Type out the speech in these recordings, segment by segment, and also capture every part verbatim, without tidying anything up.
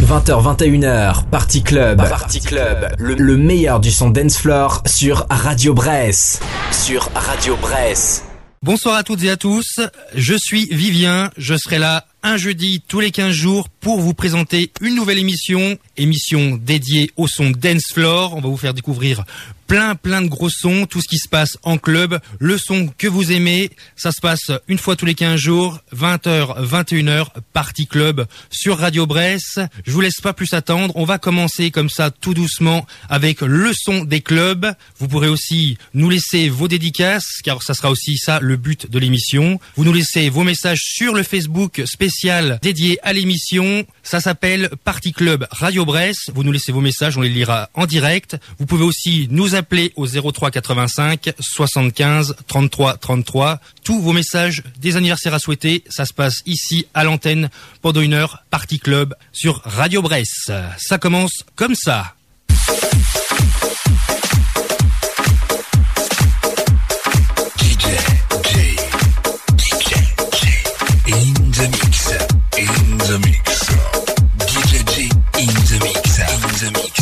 vingt heures vingt et une heures, Party Club. Party Club, le, le meilleur du son dance floor sur Radio Bresse. Sur Radio Bresse. Bonsoir à toutes et à tous, je suis Vivien, je serai là un jeudi tous les quinze jours pour vous présenter une nouvelle émission, émission dédiée au son dance floor. On va vous faire découvrir plein plein de gros sons, tout ce qui se passe en club, le son que vous aimez. Ça se passe une fois tous les quinze jours, vingt heures vingt et une heures, Party Club sur Radio Bresse. Je vous laisse pas plus attendre, on va commencer comme ça tout doucement avec le son des clubs. Vous pourrez aussi nous laisser vos dédicaces, car ça sera aussi ça le but de l'émission. Vous nous laissez vos messages sur le Facebook spécial dédié à l'émission. Ça s'appelle Party Club Radio Bresse. Vous nous laissez vos messages, on les lira en direct. Vous pouvez aussi nous appeler au zéro trois quatre-vingt-cinq soixante-quinze trente-trois trente-trois. Tous vos messages, des anniversaires à souhaiter, ça se passe ici à l'antenne pendant une heure, Party Club sur Radio Bresse. Ça commence comme ça. In the mix, in the mix, D J G in the mix, in the mix.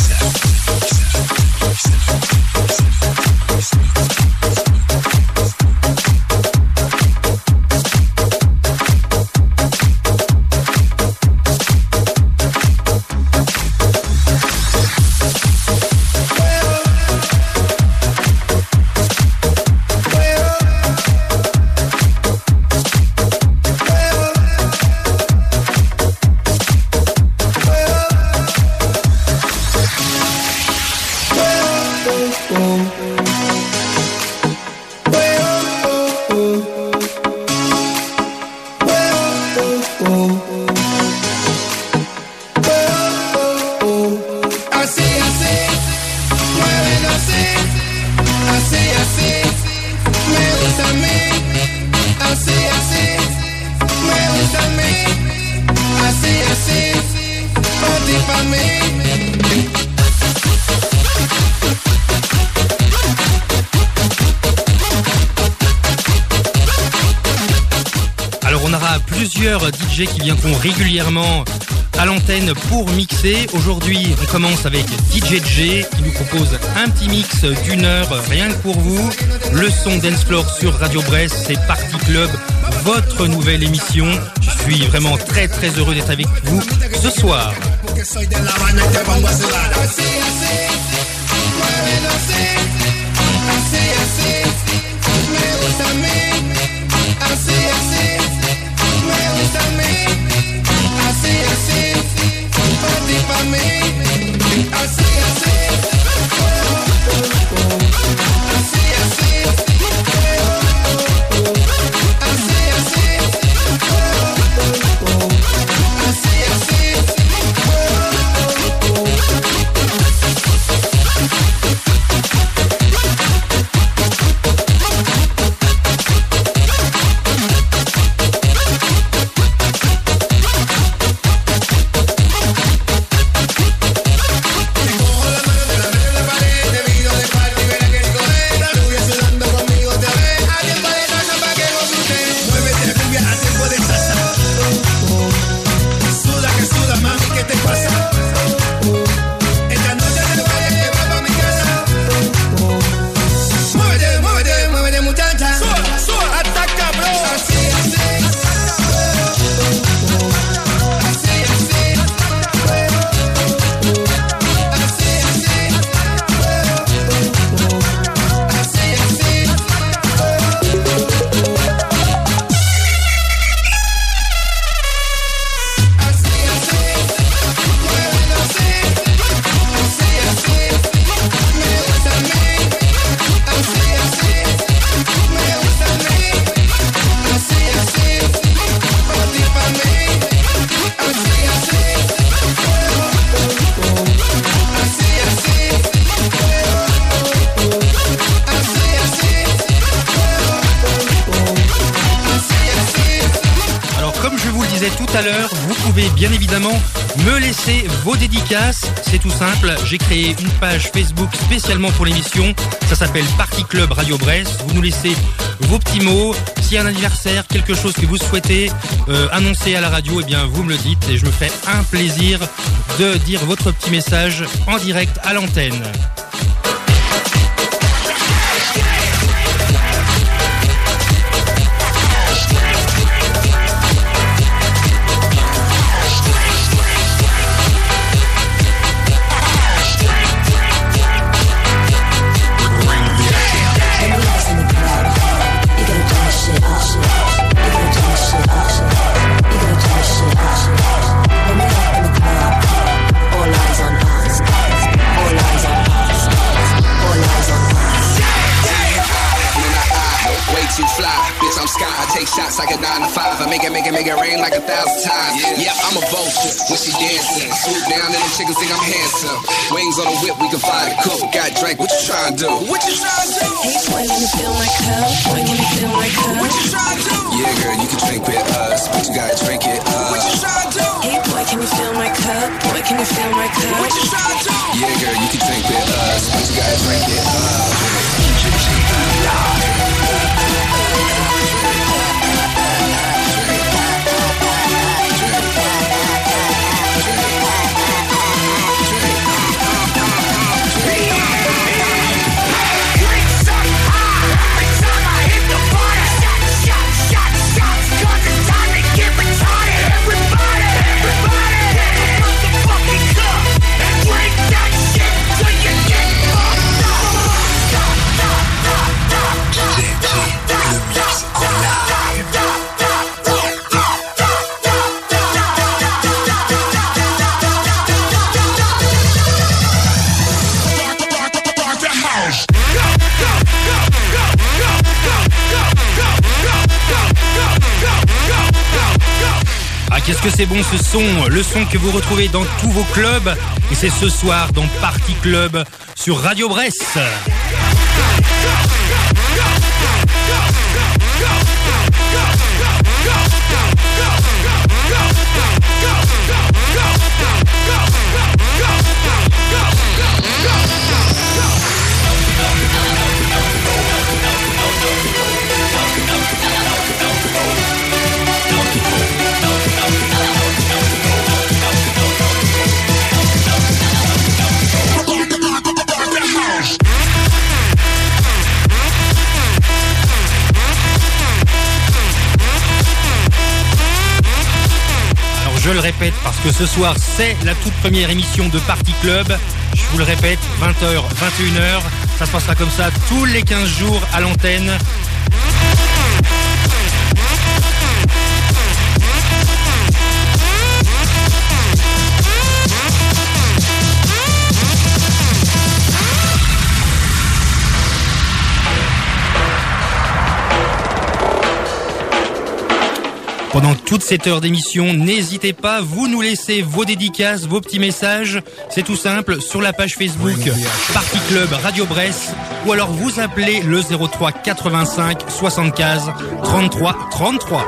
Plusieurs D J qui viendront régulièrement à l'antenne pour mixer. Aujourd'hui, on commence avec D J G qui nous propose un petit mix d'une heure rien que pour vous. Le son dance floor sur Radio Bresse, c'est Party Club, votre nouvelle émission. Je suis vraiment très très heureux d'être avec vous ce soir. Bien évidemment, me laisser vos dédicaces, c'est tout simple. J'ai créé une page Facebook spécialement pour l'émission. Ça s'appelle Party Club Radio Bresse. Vous nous laissez vos petits mots. S'il y a un anniversaire, quelque chose que vous souhaitez euh, annoncer à la radio, eh bien vous me le dites et je me fais un plaisir de dire votre petit message en direct à l'antenne. Shots like a nine to five. I make it, make it, make it rain like a thousand times. Yeah, yeah, I'm a vulture when she dancing. Swoop down and the chickens think I'm handsome. Wings on the whip, we can fly the coop. Got drink, what you trying to do? What you trying to do? Hey, boy, can you feel my cup? Boy, can you feel my cup? What you trying to do? Yeah, girl, you can drink with us, but you gotta drink it up. What you trying to do? Hey, boy, can you feel my cup? Boy, can you feel my cup? What you trying to do? Yeah, girl, you can drink with us, but you gotta drink it up. Qu'est-ce que c'est bon ce son, le son que vous retrouvez dans tous vos clubs. Et c'est ce soir dans Party Club sur Radio Brest. Je le répète parce que ce soir c'est la toute première émission de Party Club. Je vous le répète, vingt heures, vingt et une heures. Ça se passera comme ça tous les quinze jours à l'antenne. Pendant toute cette heure d'émission, n'hésitez pas, vous nous laissez vos dédicaces, vos petits messages. C'est tout simple, sur la page Facebook Party Club Radio Brest, ou alors vous appelez le zéro trois quatre-vingt-cinq soixante-quinze trente-trois trente-trois.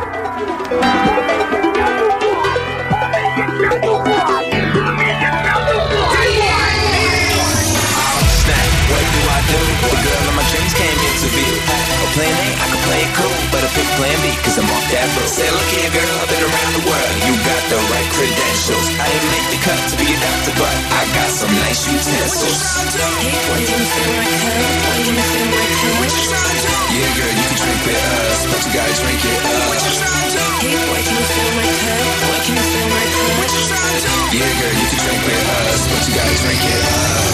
Plan A, I can play it cool, but I pick plan B, cause I'm off that road. Say, look here girl, I've been around the world, you got the right credentials. I didn't make the cut to be a doctor, but I got some nice utensils. Hey boy, can you feel my cup? Boy, can you feel my cup? Yeah girl, you can drink with us, but you gotta drink it up. Hey boy, can you feel my cup? Boy, can you feel my cup? Yeah girl, you can drink with us, but you gotta drink it up.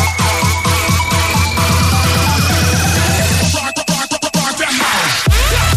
Yeah.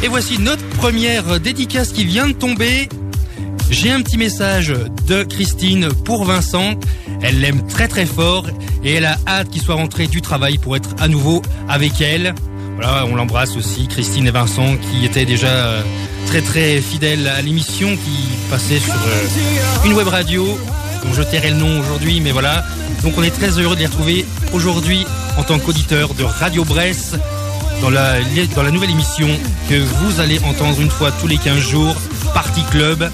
Et voici notre première dédicace qui vient de tomber. J'ai un petit message de Christine pour Vincent. Elle l'aime très très fort et elle a hâte qu'il soit rentré du travail pour être à nouveau avec elle. Voilà, on l'embrasse aussi, Christine et Vincent, qui étaient déjà très très fidèles à l'émission, qui passait sur une web radio dont je tairai le nom aujourd'hui, mais voilà. Donc on est très heureux de les retrouver aujourd'hui en tant qu'auditeurs de Radio Bresse dans la, dans la nouvelle émission que vous allez entendre une fois tous les quinze jours, Party Club.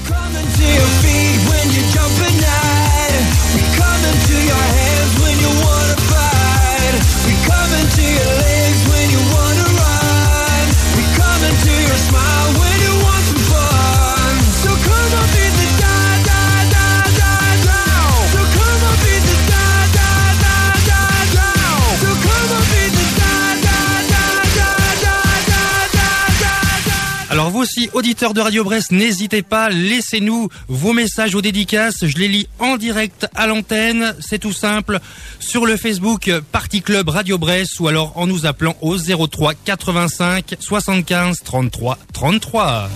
Alors vous aussi, auditeurs de Radio Bresse, n'hésitez pas, laissez-nous vos messages, vos dédicaces. Je les lis en direct à l'antenne, c'est tout simple, sur le Facebook Party Club Radio Bresse ou alors en nous appelant au zéro trois quatre-vingt-cinq soixante-quinze trente-trois trente-trois.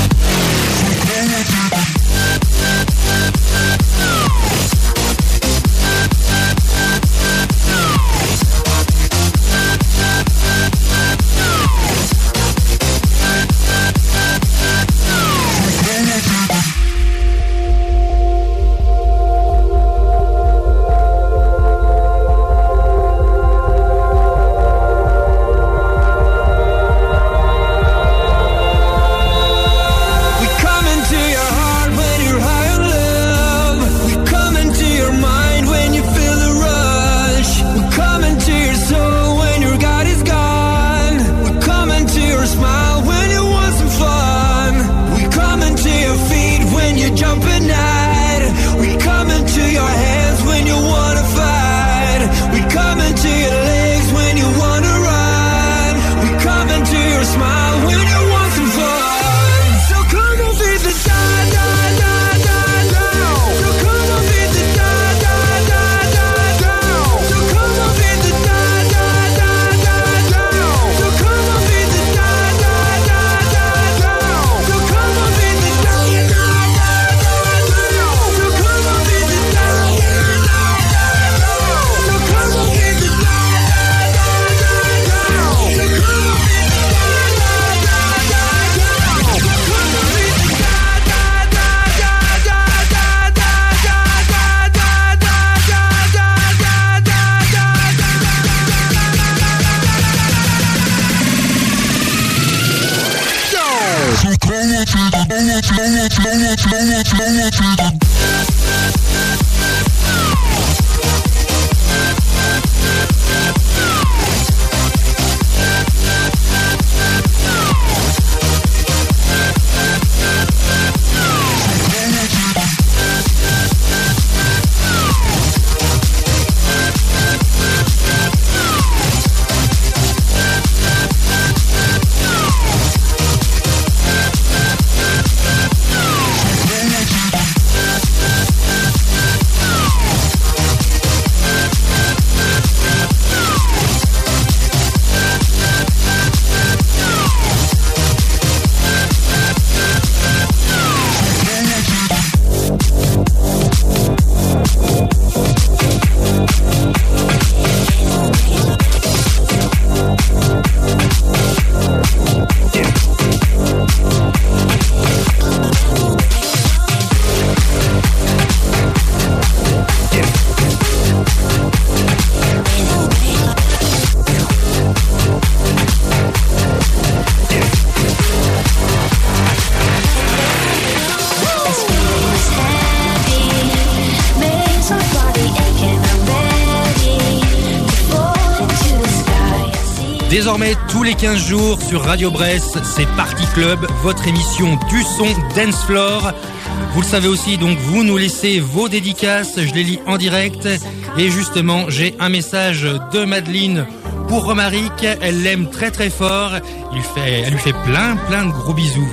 Désormais, tous les quinze jours sur Radio Bresse, c'est Party Club, votre émission du son Dance Floor. Vous le savez aussi, donc vous nous laissez vos dédicaces, je les lis en direct. Et justement, j'ai un message de Madeleine pour Romaric. Elle l'aime très très fort. Il fait, elle lui fait plein plein de gros bisous.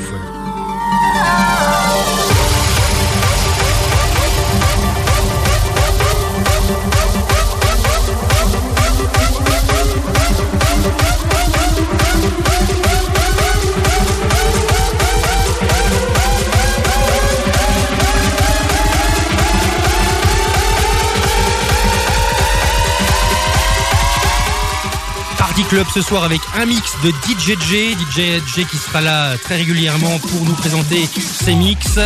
Party Club ce soir avec un mix de D J J, D J J qui sera là très régulièrement pour nous présenter ses mix.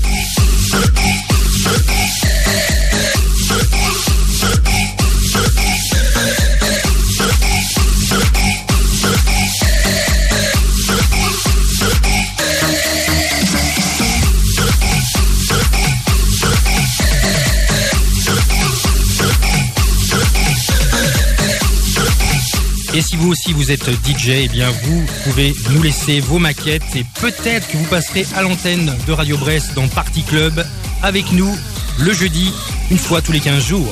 Et si vous aussi vous êtes D J, eh bien vous pouvez nous laisser vos maquettes et peut-être que vous passerez à l'antenne de Radio Brest dans Party Club avec nous le jeudi, une fois tous les quinze jours.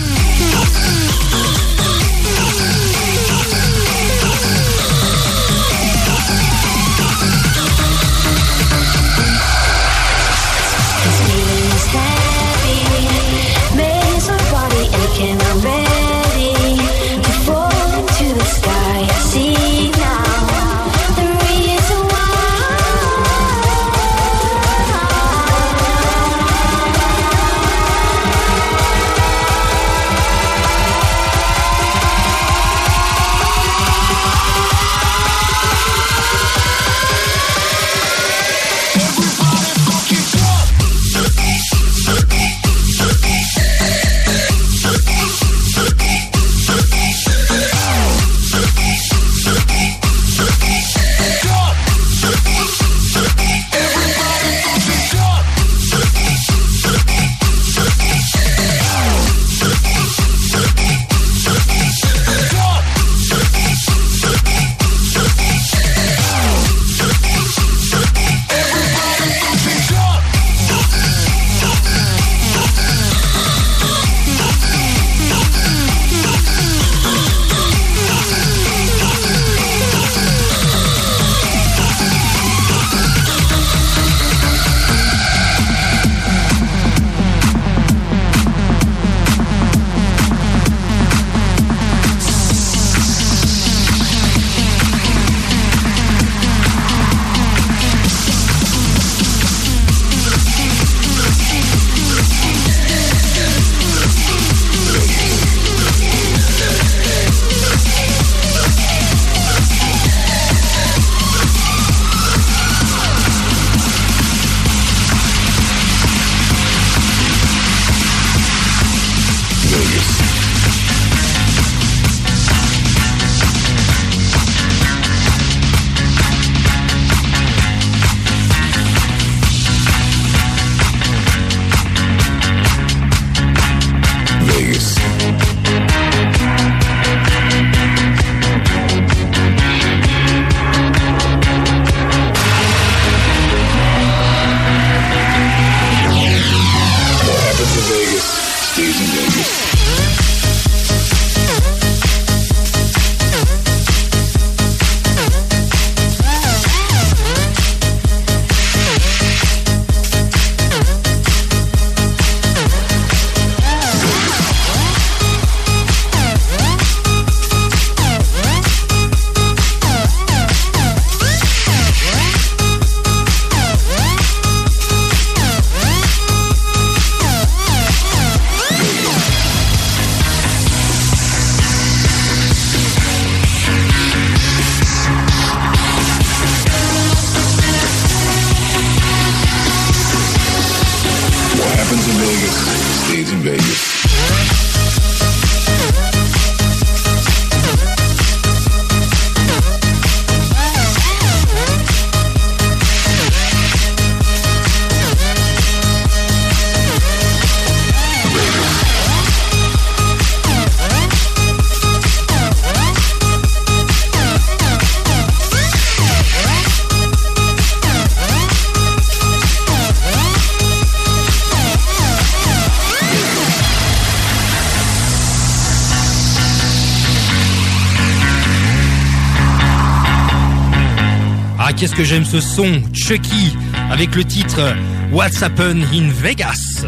Qu'est-ce que j'aime ce son, Chucky, avec le titre What's Happened in Vegas.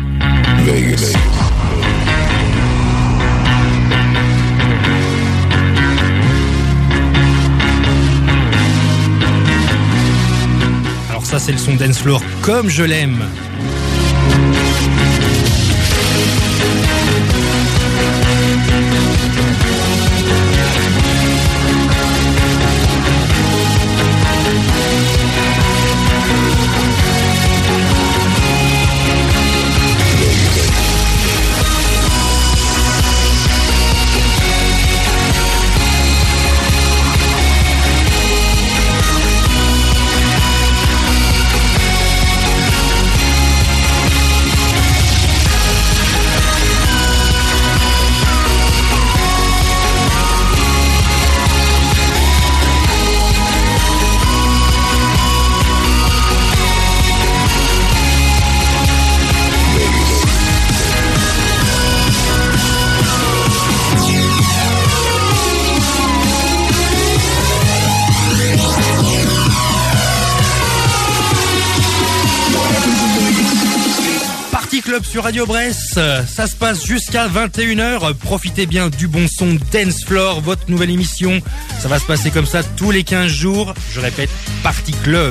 Vegas. Alors ça c'est le son dance floor comme je l'aime. Club sur Radio Brest. Ça se passe jusqu'à vingt et une heures. Profitez bien du bon son Dance Floor, votre nouvelle émission. Ça va se passer comme ça tous les quinze jours. Je répète, Party Club.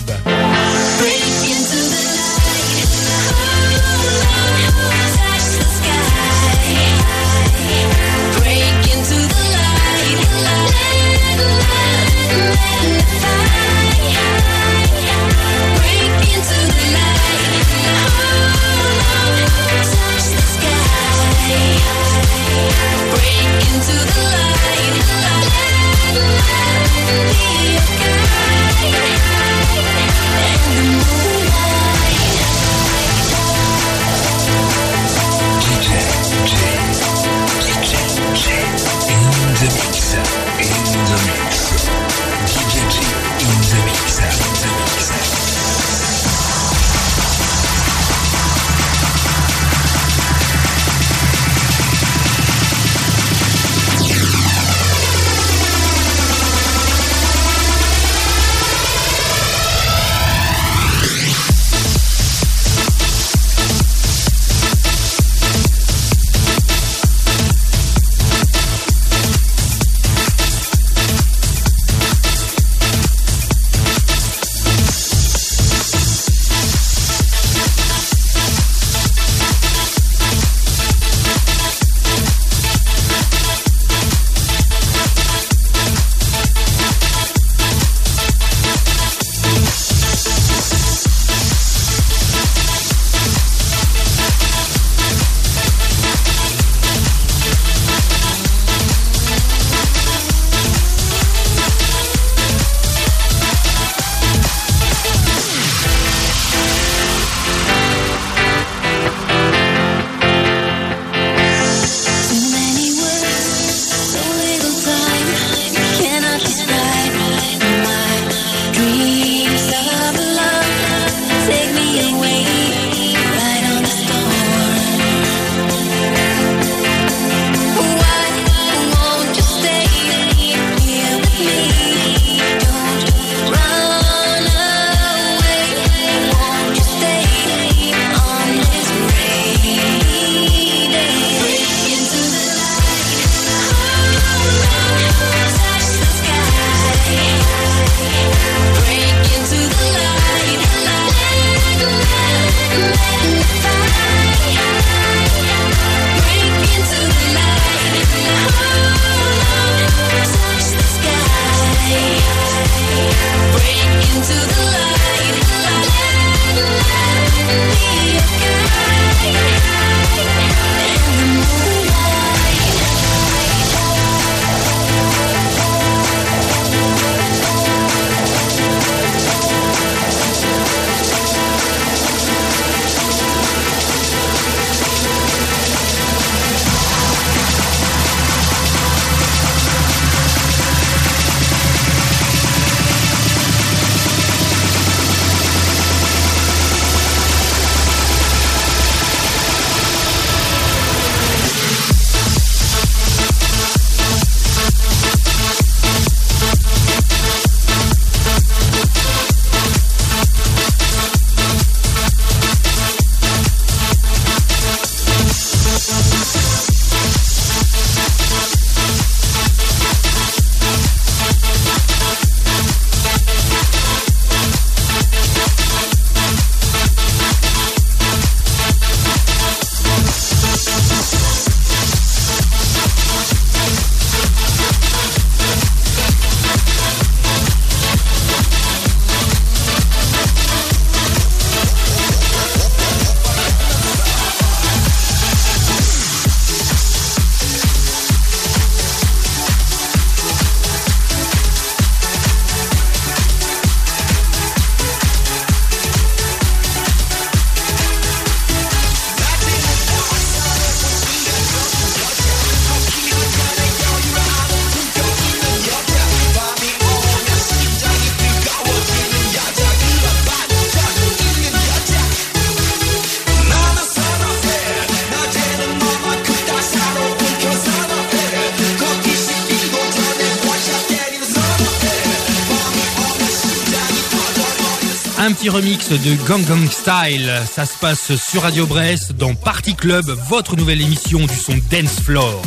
Un petit remix de Gangnam Style, ça se passe sur Radio Brest dans Party Club, votre nouvelle émission du son Dance Floor.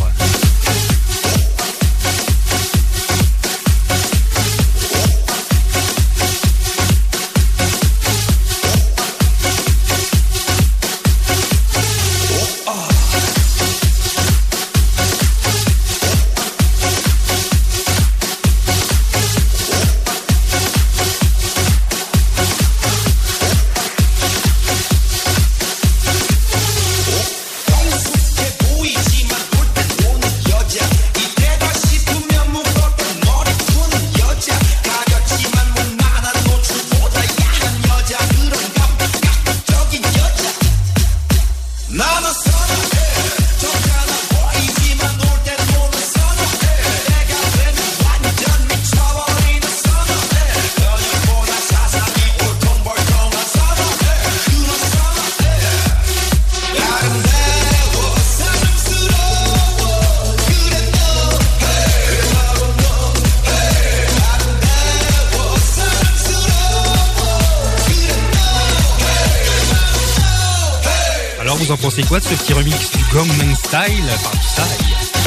Vous en pensez quoi de ce petit remix du Gangnam Style par Psy?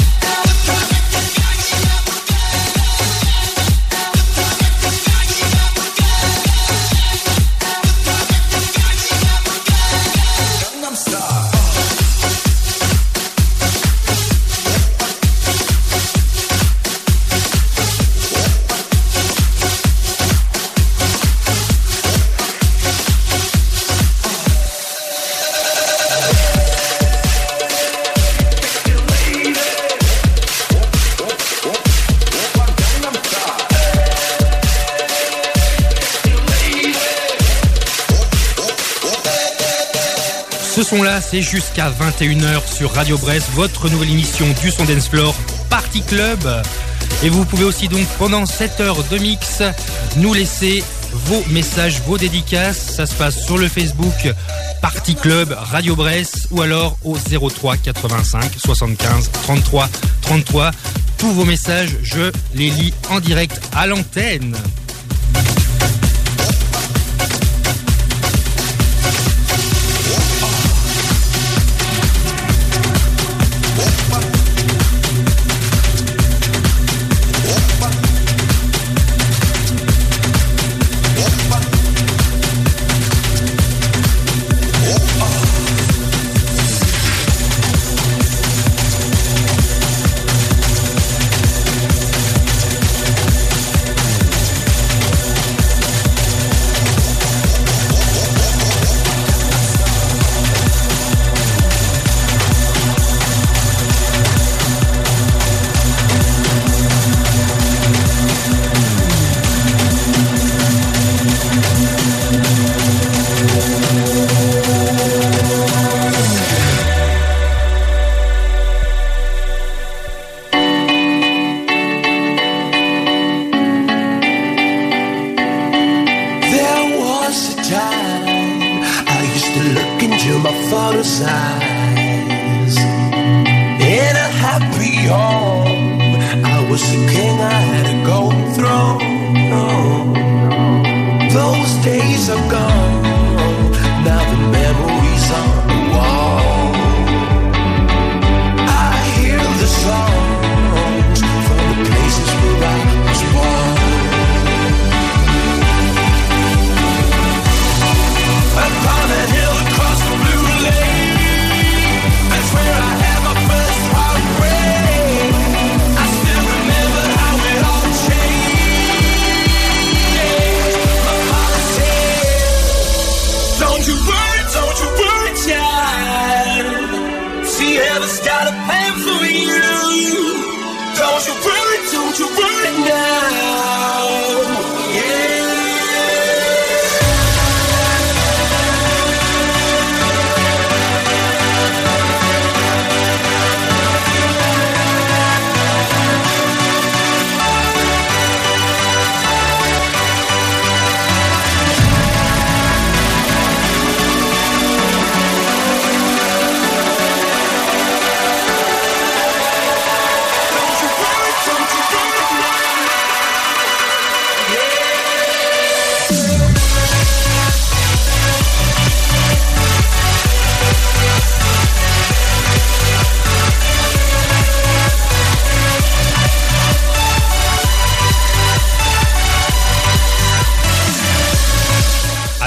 Ce son-là, c'est jusqu'à vingt et une heures sur Radio Brest, votre nouvelle émission du son Dance Floor, Party Club. Et vous pouvez aussi donc, pendant sept heures de mix, nous laisser vos messages, vos dédicaces. Ça se passe sur le Facebook Party Club Radio Brest ou alors au zéro trois quatre-vingt-cinq soixante-quinze trente-trois trente-trois. Tous vos messages, je les lis en direct à l'antenne.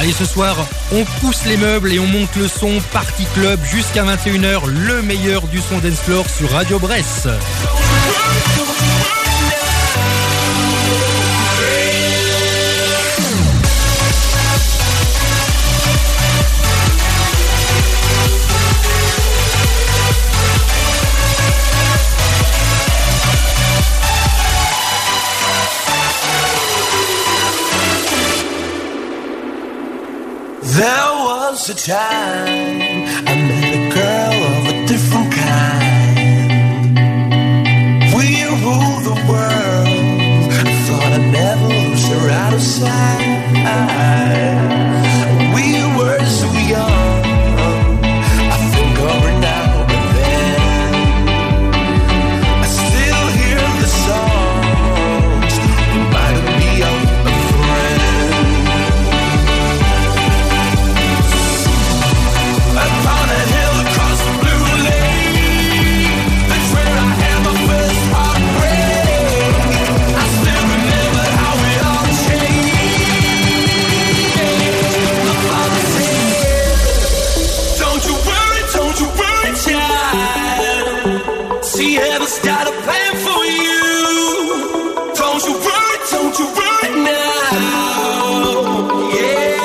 Allez, ce soir, on pousse les meubles et on monte le son. Party Club jusqu'à vingt et une heures, le meilleur du son dance floor sur Radio Bresse. There was a time I met a girl of a different kind. We ruled the world. I thought I'd never lose her out of sight. We were so young. I think of her now, but then I still hear the songs reminding me of a friend. Upon a hill across the blue lake, that's where I had my first heartbreak. I still remember how we all changed. My father said, don't you worry, don't you worry, child. See, heaven's got a plan for you. Don't you worry, don't you worry now. Yeah.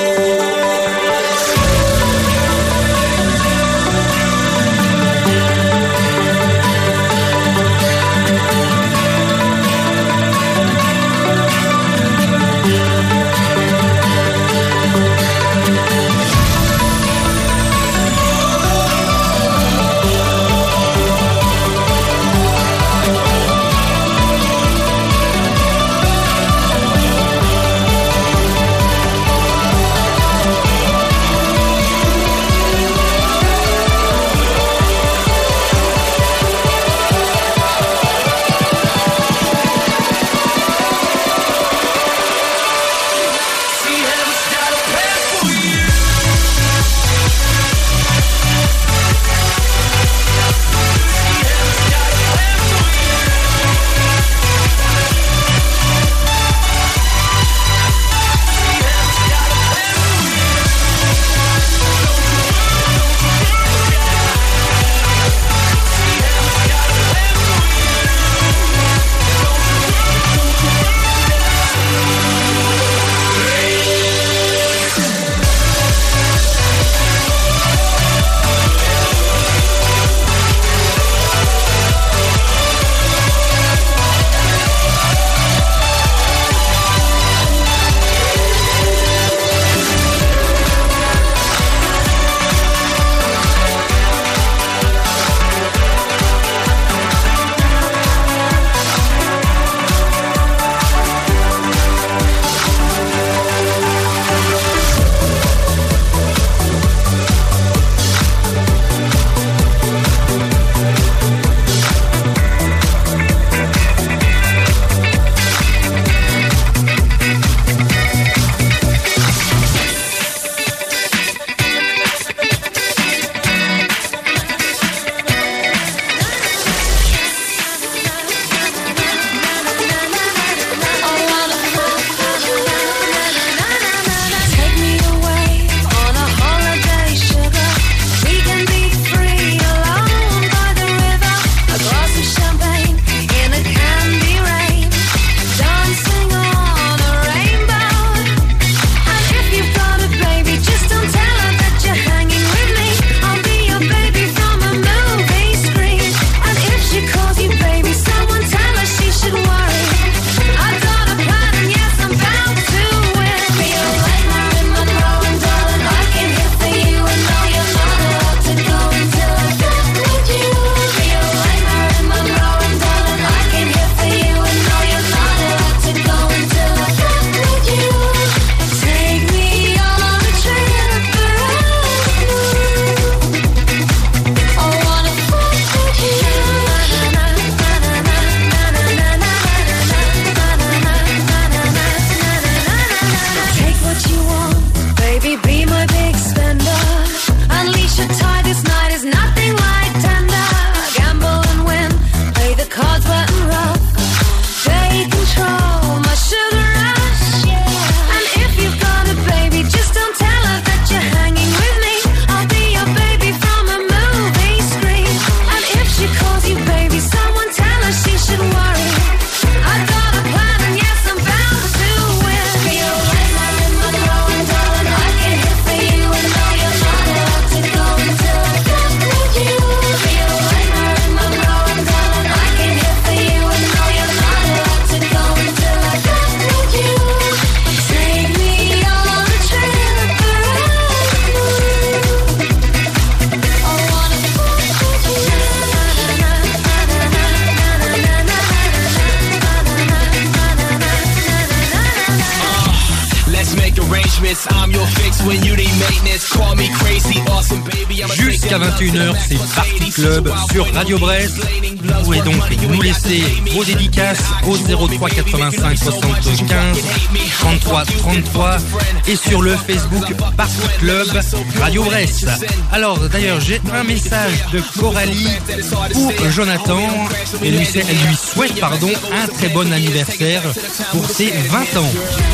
arrangements. I'm your fix when you need maintenance. Call me crazy, awesome baby. Jusqu'à vingt et une heures, c'est Party Club sur Radio Brest. Vous pouvez donc nous laisser vos dédicaces au zéro trois quatre-vingt-cinq soixante-quinze trente-trois trente-trois et sur le Facebook Party Club Radio Brest. Alors d'ailleurs, j'ai un message de Coralie pour Jonathan et lui, elle lui souhaite pardon, un très bon anniversaire pour ses vingt ans.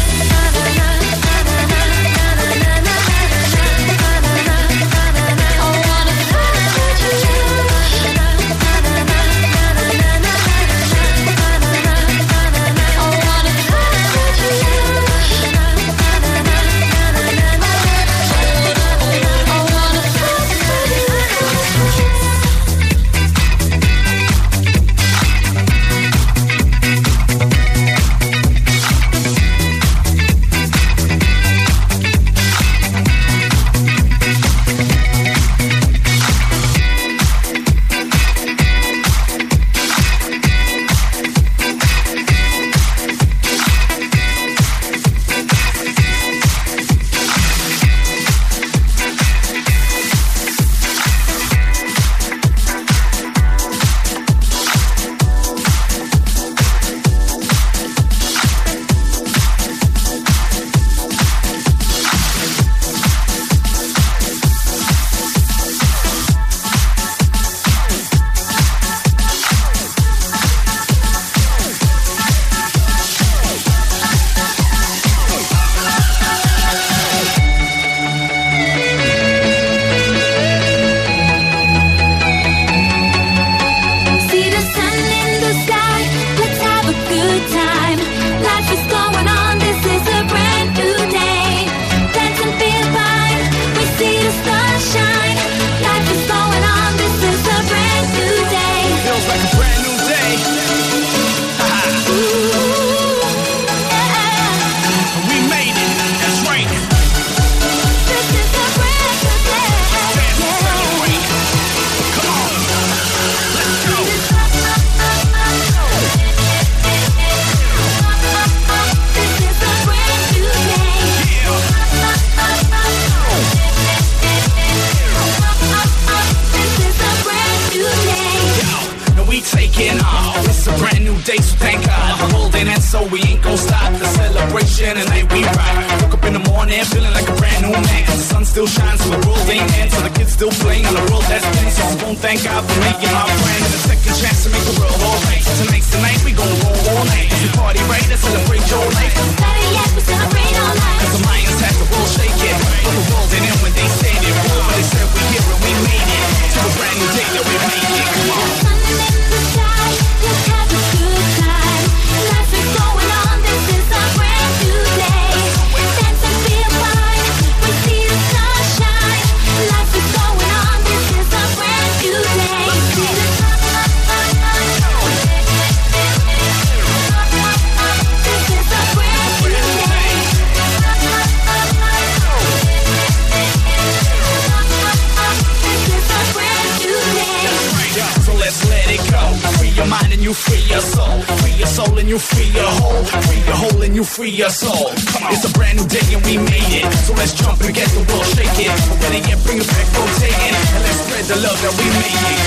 Free your soul. It's a brand new day and we made it. So let's jump and get the world shaking. Ready yet, bring it back, rotating. And let's spread the love that we made it.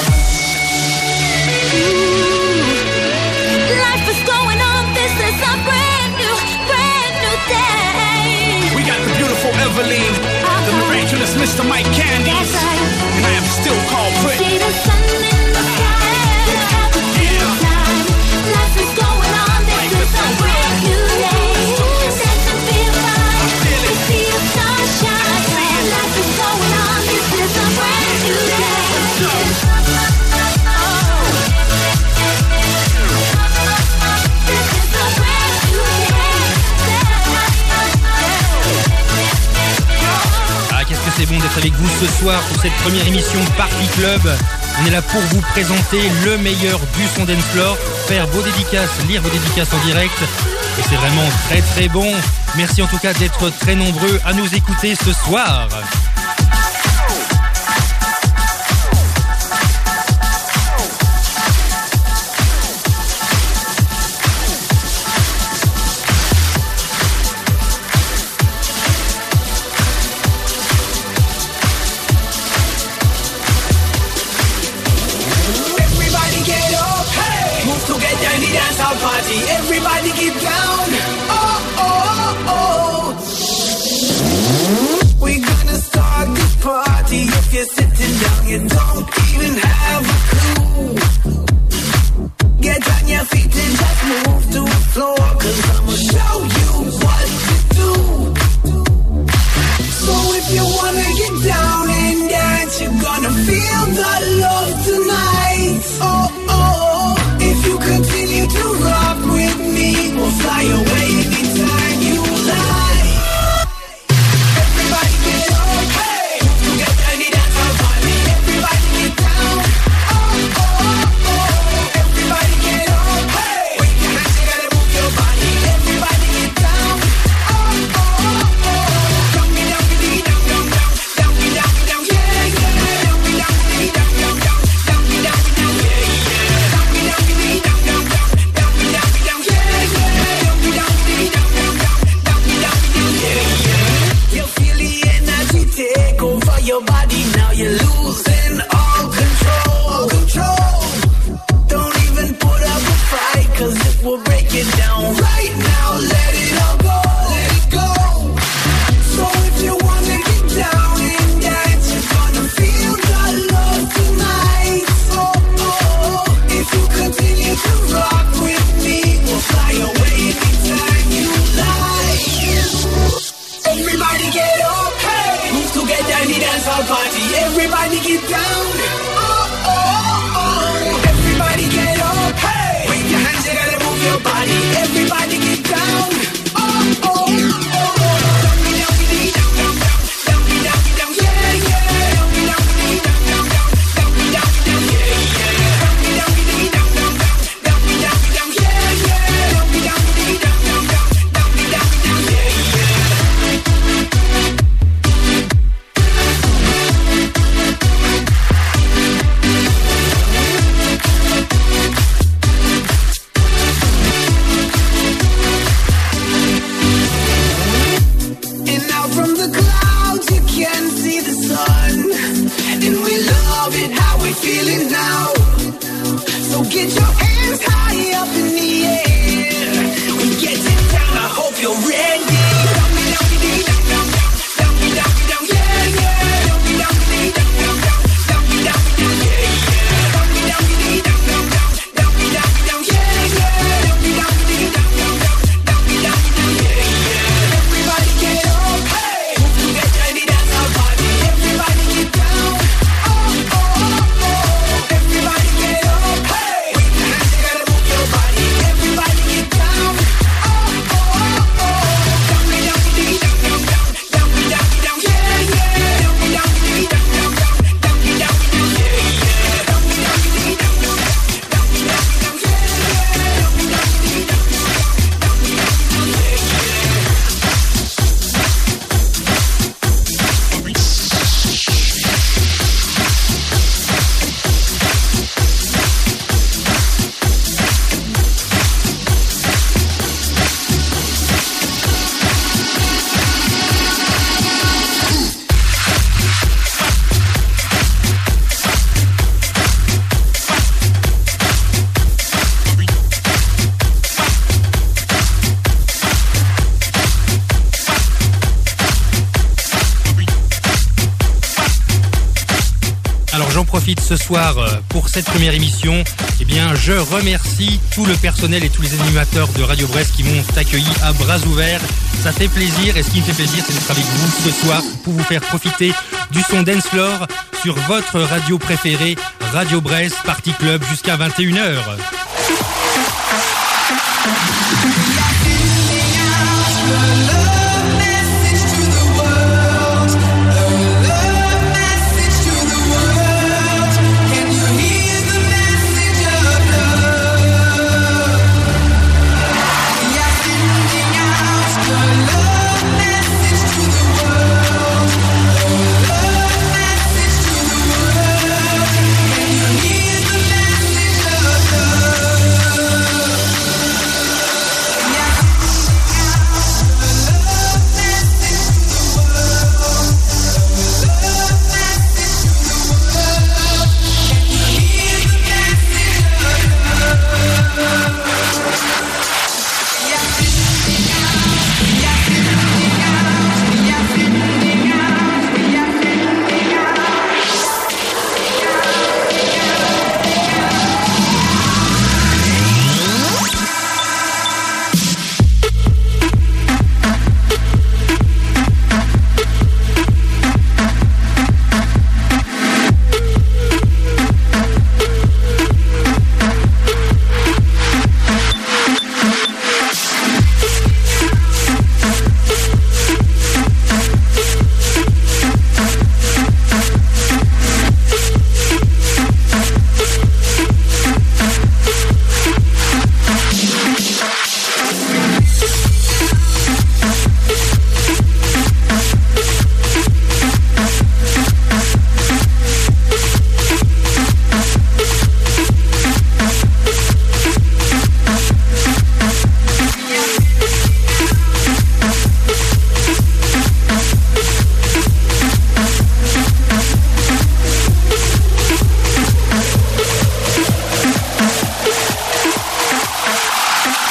Ooh, life is going on. This is a brand new, brand new day. We got the beautiful Eveline, uh-huh. The miraculous Mister Mike Candy. That's right. And I am still called pretty. See the sun in the sky. Let's have a good time. Life is going on. This is a brand new day. C'est bon d'être avec vous ce soir pour cette première émission Party Club. On est là pour vous présenter le meilleur du son dance floor, faire vos dédicaces, lire vos dédicaces en direct. Et c'est vraiment très très bon. Merci en tout cas d'être très nombreux à nous écouter ce soir. dancehall party. Everybody get down. Oh, oh, oh. We're gonna start this party. If you're sitting down, you don't even have a clue. Get on your feet and just move to the floor, 'cause I'ma show you what to do. So if you wanna get down and dance, you're gonna feel the love tonight. Oh, oh, if you continue to rock with me, we'll fly away anytime you like. Everybody get up, hey, you get down, you dance on party. Everybody get down, oh, oh, oh. Everybody get up, hey, with your hands you gotta move your body. Everybody get down, oh, oh, oh. Down, down, down, down, down, down, down, down, down, yeah, yeah. Down, down, down, down, down, down, down, down, yeah, yeah. Down, down, down, down, down, down, down, yeah, yeah. Down, down, down, down, down, down, down, yeah, yeah. You feel the energy take over your body, now you're losing all control, all control. Don't even put up a fight, 'cause it will break it down. Right now, let it all go, let it go. So if you wanna get down and dance, you're gonna feel the love tonight. Oh, oh, if you continue to rock with me, we'll fly away anytime you like. Everybody get up, hey, move to get down the dancehall party. Everybody get down, oh, oh, oh. Everybody get up, hey, with your hands you gotta move your body. Everybody get down, oh, oh, oh. Down, down, down, down, down, down, down, down, yeah, yeah. Down, down, down, down, down, down, down, yeah, yeah. Down, down, down, down, down, down, down, yeah, yeah. Down, down, down, down, down, down, down, yeah, yeah. And out from the clouds you can see the sun. And we love it how we feeling now. So get your hands high up in the air. We get it down, I hope you're ready. Down, down, down, down, down, down, down, down, yeah, yeah. Down, down, down, down, down, down, down, yeah, yeah. Down, down, down, down, down, down, down, yeah, yeah. Down, down, down, down, down, down, down, yeah, yeah. Everybody get up, hey, move to get down the dancehall party. Everybody get down, oh, oh, oh. Everybody get up, hey, with your hands you gotta move your body. Everybody get down, oh, oh, oh. Down, down, down, down, down, down, down, yeah, yeah. Down, down, down, down, down, down, down, yeah, yeah. Down, down, down, down, down, down, Alors j'en profite ce soir euh, pour cette première émission. Eh bien, je remercie tout le personnel et tous les animateurs de Radio Brest qui m'ont accueilli à bras ouverts. Ça fait plaisir et ce qui me fait plaisir, c'est d'être avec vous ce soir pour vous faire profiter du son Dance Floor sur votre radio préférée, Radio Brest Party Club jusqu'à vingt et une heures. love.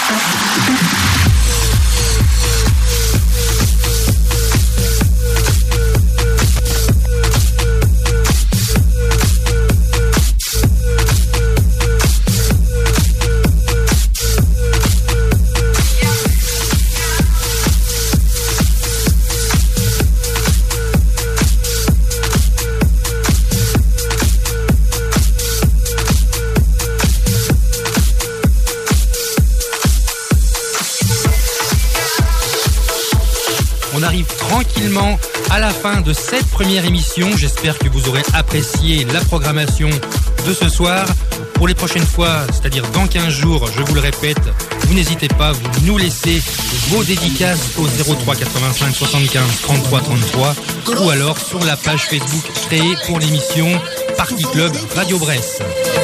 On arrive tranquillement à la fin de cette première émission. J'espère que vous aurez apprécié la programmation de ce soir. Pour les prochaines fois, c'est-à-dire dans quinze jours, je vous le répète, vous n'hésitez pas, vous nous laissez vos dédicaces au zéro trois quatre-vingt-cinq soixante-quinze trente-trois trente-trois ou alors sur la page Facebook créée pour l'émission Party Club Radio Brest.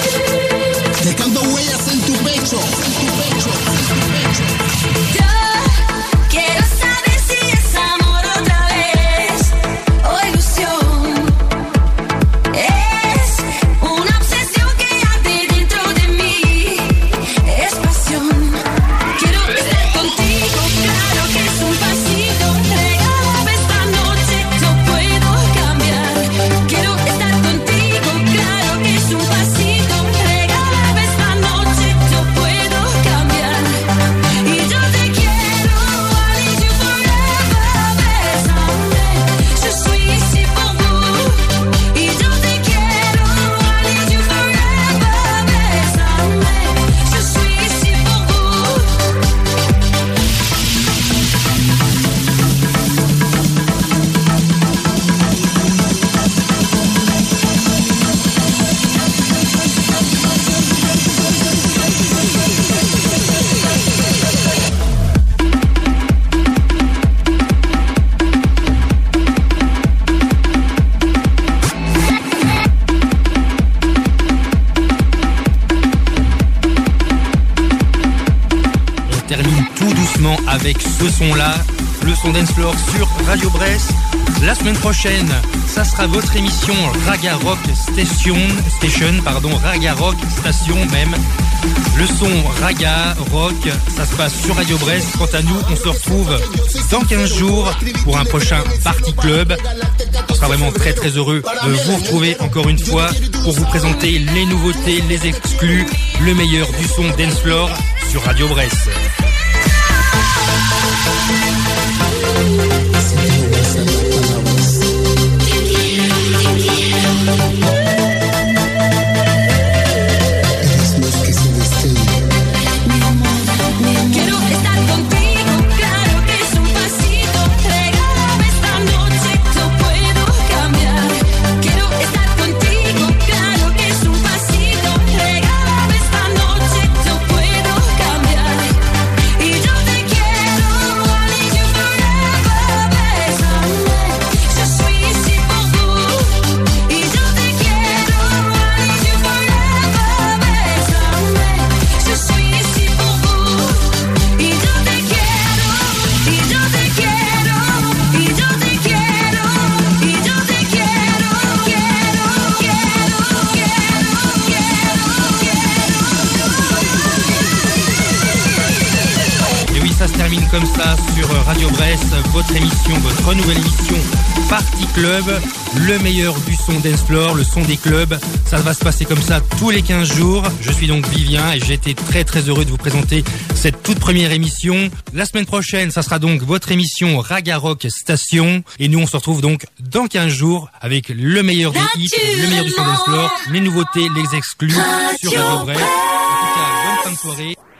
Quiero saber si es amor otra vez o ilusión. Es una obsesión que arde dentro de mí. Es pasión. Quiero estar contigo, claro que es un pasito. Regálame esta noche, yo puedo cambiar. Quiero estar contigo, claro que es un pasito. Regálame esta noche, yo puedo cambiar. Y yo te quiero, I need you forever, bésame. Je suis ici pour vous. Y yo te quiero, I need you forever, bésame. Je suis ici pour vous. On termine tout doucement avec ce son-là, le son Dance Floor sur Radio Brest. La semaine prochaine, ça sera votre émission Raga Rock Station, Station, pardon, Raga Rock Station même. Le son Raga Rock, ça se passe sur Radio Brest. Quant à nous, on se retrouve dans quinze jours pour un prochain Party Club. On sera vraiment très très heureux de vous retrouver encore une fois pour vous présenter les nouveautés, les exclus, le meilleur du son Dance Floor sur Radio Brest. Quiero estar contigo, claro que es un pasito. Regálame esta noche, yo puedo cambiar. Quiero estar contigo, claro que es un pasito. Regálame esta noche, yo puedo cambiar. Y yo te quiero, I need you forever, bésame. Je suis ici pour vous. Y yo te quiero, I need you forever, bésame. Je suis ici pour vous. Y yo te quiero, y yo te quiero, y yo te quiero, y yo te quiero, quiero, quiero, quiero, Et oui, ça se termine comme ça sur Radio Brest, votre émission, votre nouvelle émission Party Club, le meilleur du son Dance Floor, le son des clubs. Ça va se passer comme ça tous les quinze jours. Je suis donc Vivien et j'ai été très très heureux de vous présenter cette toute première émission. La semaine prochaine, ça sera donc votre émission Raga Rock Station. Et nous, on se retrouve donc dans quinze jours avec le meilleur des hits, le meilleur du son Dance Floor, les nouveautés, les exclus sur Radio Brest. En tout cas, bonne fin de soirée.